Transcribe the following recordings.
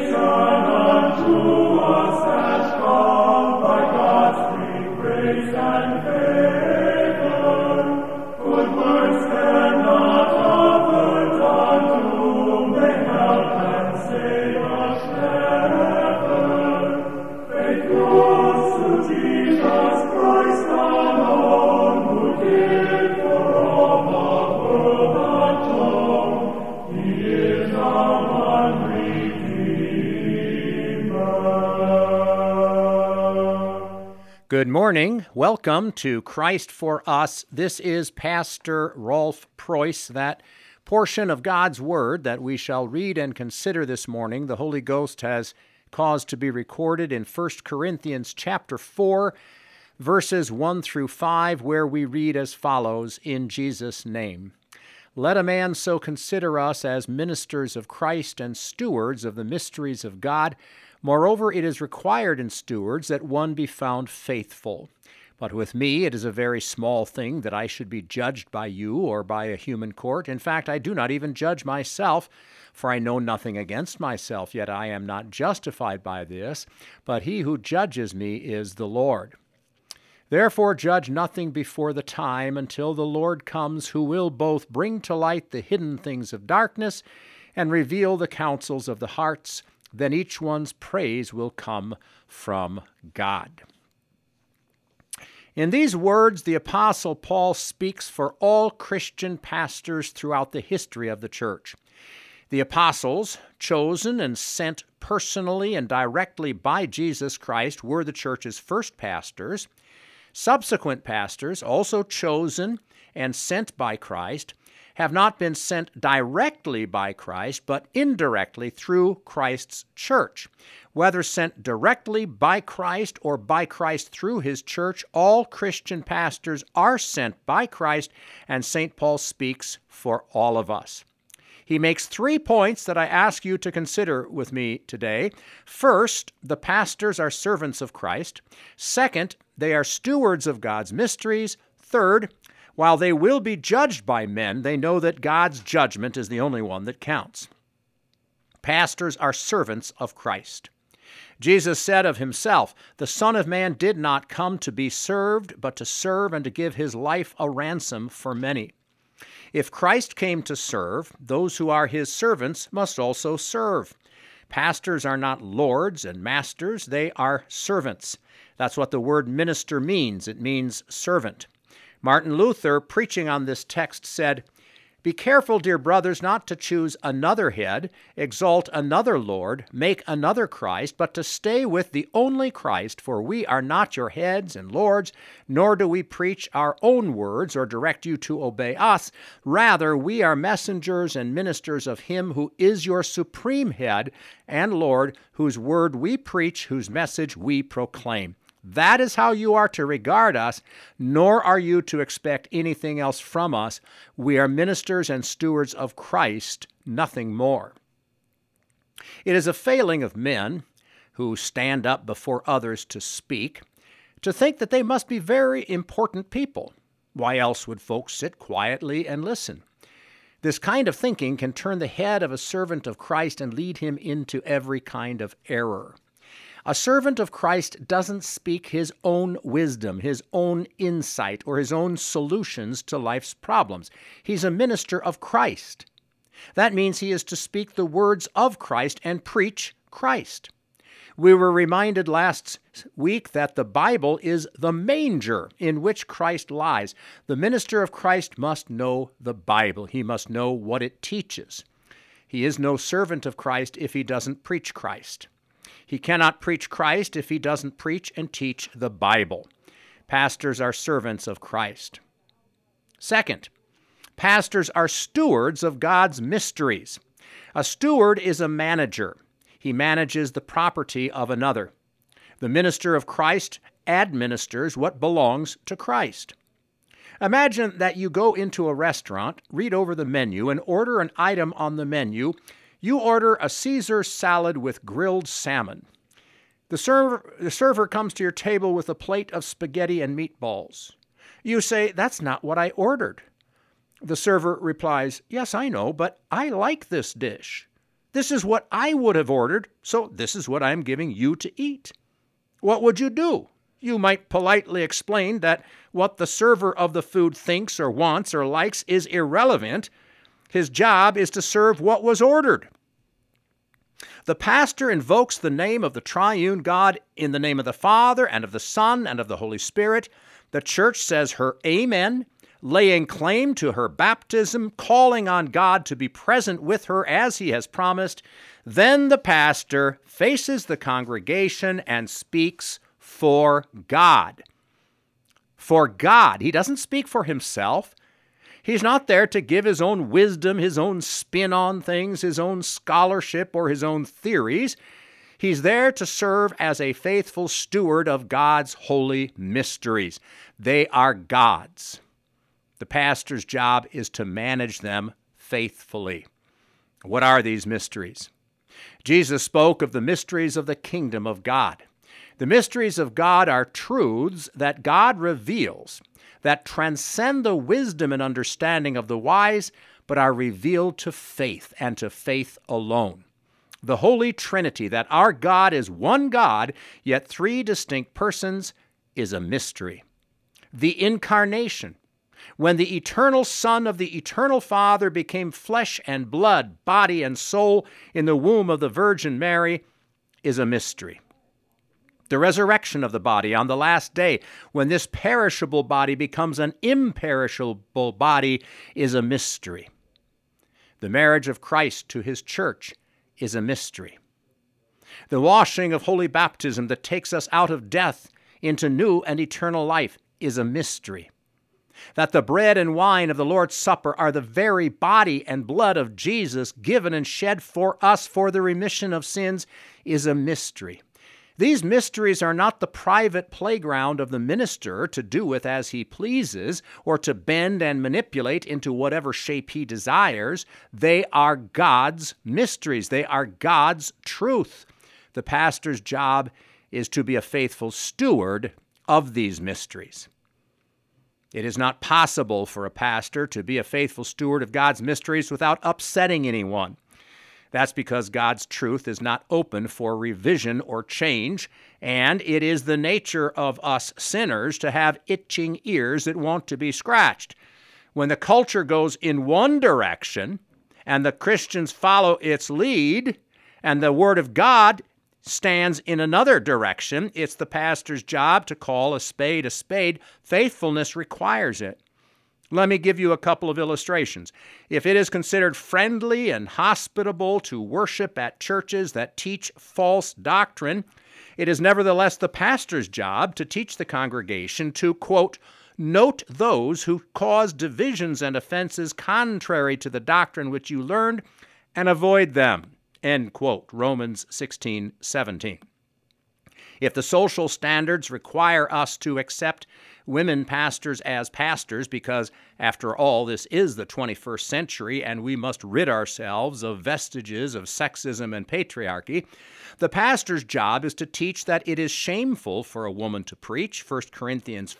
Good morning. Welcome to Christ for Us. This is Pastor Rolf Preuss. That portion of God's Word that we shall read and consider this morning, the Holy Ghost has caused to be recorded in 1 Corinthians chapter 4, verses 1 through 5, where we read as follows, in Jesus' name. Let a man so consider us as ministers of Christ and stewards of the mysteries of God. Moreover, it is required in stewards that one be found faithful. But with me it is a very small thing that I should be judged by you or by a human court. In fact, I do not even judge myself, for I know nothing against myself, yet I am not justified by this, but he who judges me is the Lord. Therefore judge nothing before the time until the Lord comes, who will both bring to light the hidden things of darkness and reveal the counsels of the hearts. Then each one's praise will come from God. In these words, the Apostle Paul speaks for all Christian pastors throughout the history of the church. The apostles, chosen and sent personally and directly by Jesus Christ, were the church's first pastors. Subsequent pastors, also chosen and sent by Christ, have not been sent directly by Christ, but indirectly through Christ's church. Whether sent directly by Christ or by Christ through his church, all Christian pastors are sent by Christ, and St. Paul speaks for all of us. He makes 3 points that I ask you to consider with me today. First, the pastors are servants of Christ. Second, they are stewards of God's mysteries. Third, while they will be judged by men, they know that God's judgment is the only one that counts. Pastors are servants of Christ. Jesus said of himself, "The Son of Man did not come to be served, but to serve and to give his life a ransom for many." If Christ came to serve, those who are his servants must also serve. Pastors are not lords and masters, they are servants. That's what the word minister means. It means servant. Martin Luther, preaching on this text, said, "Be careful, dear brothers, not to choose another head, exalt another Lord, make another Christ, but to stay with the only Christ, for we are not your heads and lords, nor do we preach our own words or direct you to obey us. Rather, we are messengers and ministers of him who is your supreme head and Lord, whose word we preach, whose message we proclaim. That is how you are to regard us, nor are you to expect anything else from us. We are ministers and stewards of Christ, nothing more." It is a failing of men who stand up before others to speak to think that they must be very important people. Why else would folks sit quietly and listen? This kind of thinking can turn the head of a servant of Christ and lead him into every kind of error. A servant of Christ doesn't speak his own wisdom, his own insight, or his own solutions to life's problems. He's a minister of Christ. That means he is to speak the words of Christ and preach Christ. We were reminded last week that the Bible is the manger in which Christ lies. The minister of Christ must know the Bible. He must know what it teaches. He is no servant of Christ if he doesn't preach Christ. He cannot preach Christ if he doesn't preach and teach the Bible. Pastors are servants of Christ. Second, pastors are stewards of God's mysteries. A steward is a manager. He manages the property of another. The minister of Christ administers what belongs to Christ. Imagine that you go into a restaurant, read over the menu, and order an item on the menu. You order a Caesar salad with grilled salmon. The server comes to your table with a plate of spaghetti and meatballs. You say, "That's not what I ordered." The server replies, "Yes, I know, but I like this dish." This is what I would have ordered, so this is what I'm giving you to eat. What would you do? You might politely explain that what the server of the food thinks or wants or likes is irrelevant. His job is to serve what was ordered. The pastor invokes the name of the triune God in the name of the Father and of the Son and of the Holy Spirit. The church says her amen, laying claim to her baptism, calling on God to be present with her as he has promised. Then the pastor faces the congregation and speaks for God. For God. He doesn't speak for himself. He's not there to give his own wisdom, his own spin on things, his own scholarship, or his own theories. He's there to serve as a faithful steward of God's holy mysteries. They are God's. The pastor's job is to manage them faithfully. What are these mysteries? Jesus spoke of the mysteries of the kingdom of God. The mysteries of God are truths that God reveals that transcend the wisdom and understanding of the wise, but are revealed to faith and to faith alone. The Holy Trinity, that our God is one God, yet three distinct persons, is a mystery. The Incarnation, when the eternal Son of the eternal Father became flesh and blood, body and soul in the womb of the Virgin Mary, is a mystery. The resurrection of the body on the last day, when this perishable body becomes an imperishable body, is a mystery. The marriage of Christ to his church is a mystery. The washing of holy baptism that takes us out of death into new and eternal life is a mystery. That the bread and wine of the Lord's Supper are the very body and blood of Jesus given and shed for us for the remission of sins is a mystery. These mysteries are not the private playground of the minister to do with as he pleases or to bend and manipulate into whatever shape he desires. They are God's mysteries. They are God's truth. The pastor's job is to be a faithful steward of these mysteries. It is not possible for a pastor to be a faithful steward of God's mysteries without upsetting anyone. That's because God's truth is not open for revision or change, and it is the nature of us sinners to have itching ears that want to be scratched. When the culture goes in one direction, and the Christians follow its lead, and the Word of God stands in another direction, it's the pastor's job to call a spade a spade. Faithfulness requires it. Let me give you a couple of illustrations. If it is considered friendly and hospitable to worship at churches that teach false doctrine, it is nevertheless the pastor's job to teach the congregation to, quote, note those who cause divisions and offenses contrary to the doctrine which you learned and avoid them, end quote, Romans 16:17. If the social standards require us to accept women pastors as pastors because, after all, this is the 21st century and we must rid ourselves of vestiges of sexism and patriarchy, the pastor's job is to teach that it is shameful for a woman to preach, 1 Corinthians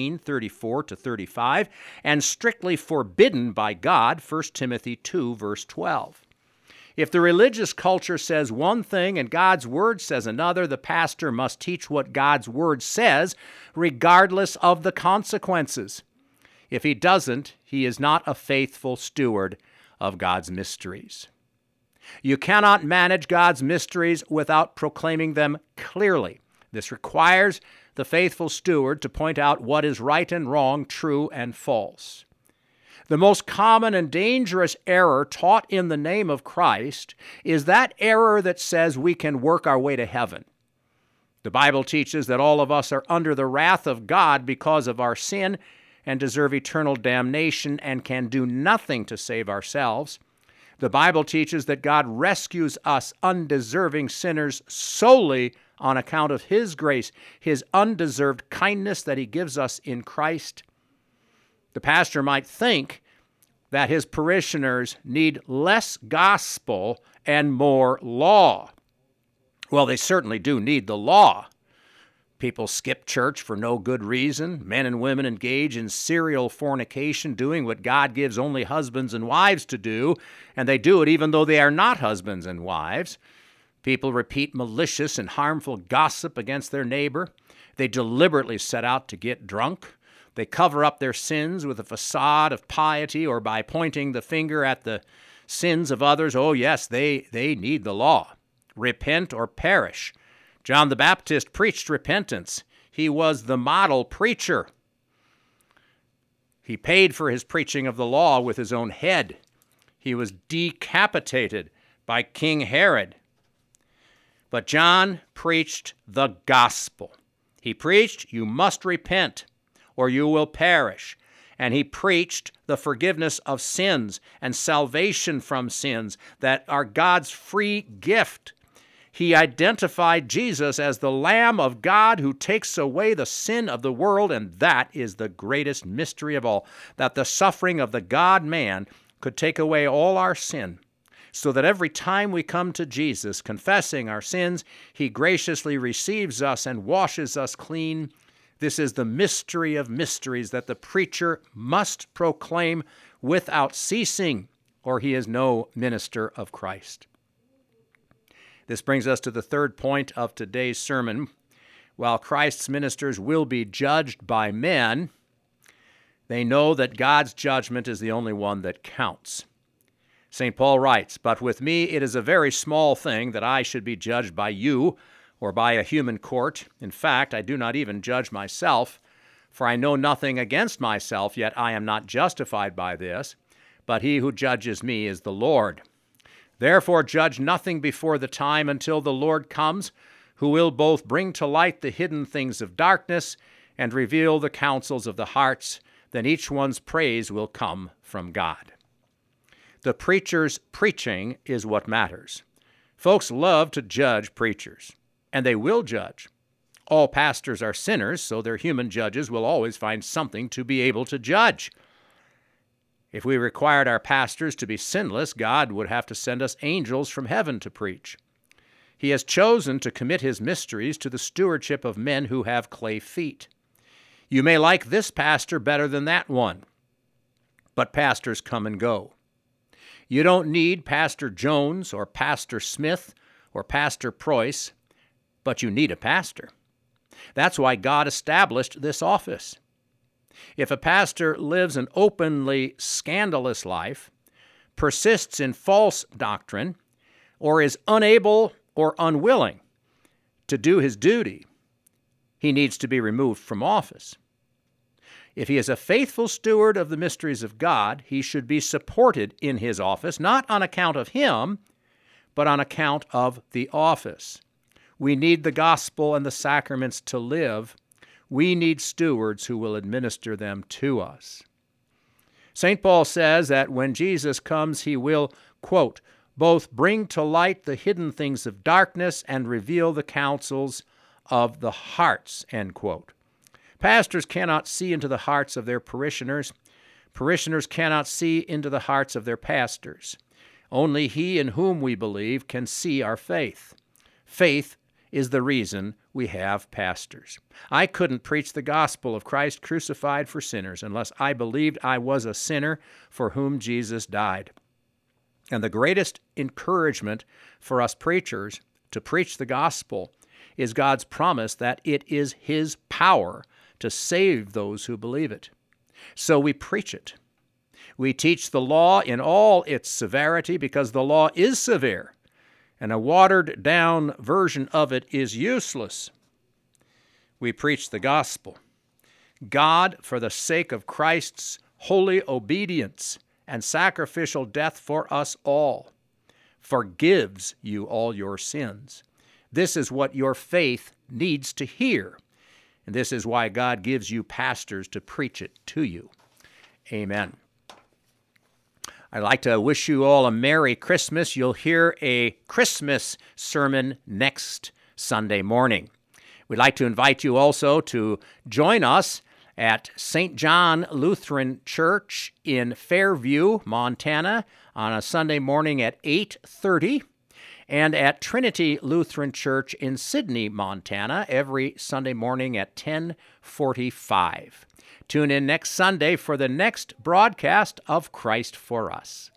14:34-35, and strictly forbidden by God, 1 Timothy 2, verse 12. If the religious culture says one thing and God's Word says another, the pastor must teach what God's Word says, regardless of the consequences. If he doesn't, he is not a faithful steward of God's mysteries. You cannot manage God's mysteries without proclaiming them clearly. This requires the faithful steward to point out what is right and wrong, true and false. The most common and dangerous error taught in the name of Christ is that error that says we can work our way to heaven. The Bible teaches that all of us are under the wrath of God because of our sin and deserve eternal damnation and can do nothing to save ourselves. The Bible teaches that God rescues us undeserving sinners solely on account of His grace, His undeserved kindness that He gives us in Christ. The pastor might think that his parishioners need less gospel and more law. Well, they certainly do need the law. People skip church for no good reason. Men and women engage in serial fornication, doing what God gives only husbands and wives to do, and they do it even though they are not husbands and wives. People repeat malicious and harmful gossip against their neighbor. They deliberately set out to get drunk. They cover up their sins with a facade of piety or by pointing the finger at the sins of others. Oh, yes, they need the law. Repent or perish. John the Baptist preached repentance. He was the model preacher. He paid for his preaching of the law with his own head. He was decapitated by King Herod. But John preached the gospel. He preached, you must repent or you will perish. And he preached the forgiveness of sins and salvation from sins that are God's free gift. He identified Jesus as the Lamb of God who takes away the sin of the world, and that is the greatest mystery of all, that the suffering of the God-man could take away all our sin, so that every time we come to Jesus confessing our sins, he graciously receives us and washes us clean. This is the mystery of mysteries that the preacher must proclaim without ceasing, or he is no minister of Christ. This brings us to the third point of today's sermon. While Christ's ministers will be judged by men, they know that God's judgment is the only one that counts. St. Paul writes, "But with me it is a very small thing that I should be judged by you or by a human court. In fact, I do not even judge myself, for I know nothing against myself, yet I am not justified by this. But he who judges me is the Lord. Therefore judge nothing before the time until the Lord comes, who will both bring to light the hidden things of darkness and reveal the counsels of the hearts. Then each one's praise will come from God." The preacher's preaching is what matters. Folks love to judge preachers, and they will judge. All pastors are sinners, so their human judges will always find something to be able to judge. If we required our pastors to be sinless, God would have to send us angels from heaven to preach. He has chosen to commit his mysteries to the stewardship of men who have clay feet. You may like this pastor better than that one, but pastors come and go. You don't need Pastor Jones or Pastor Smith or Pastor Preuss, but you need a pastor. That's why God established this office. If a pastor lives an openly scandalous life, persists in false doctrine, or is unable or unwilling to do his duty, he needs to be removed from office. If he is a faithful steward of the mysteries of God, he should be supported in his office, not on account of him, but on account of the office. We need the gospel and the sacraments to live. We need stewards who will administer them to us. St. Paul says that when Jesus comes, he will, quote, both bring to light the hidden things of darkness and reveal the counsels of the hearts, end quote. Pastors cannot see into the hearts of their parishioners. Parishioners cannot see into the hearts of their pastors. Only he in whom we believe can see our faith. Faith is the reason we have pastors. I couldn't preach the gospel of Christ crucified for sinners unless I believed I was a sinner for whom Jesus died. And the greatest encouragement for us preachers to preach the gospel is God's promise that it is his power to save those who believe it. So we preach it. We teach the law in all its severity because the law is severe, and a watered-down version of it is useless. We preach the gospel. God, for the sake of Christ's holy obedience and sacrificial death for us all, forgives you all your sins. This is what your faith needs to hear, and this is why God gives you pastors to preach it to you. Amen. I'd like to wish you all a Merry Christmas. You'll hear a Christmas sermon next Sunday morning. We'd like to invite you also to join us at St. John Lutheran Church in Fairview, Montana, on a Sunday morning at 8:30. and at Trinity Lutheran Church in Sydney, Montana, every Sunday morning at 10:45. Tune in next Sunday for the next broadcast of Christ for Us.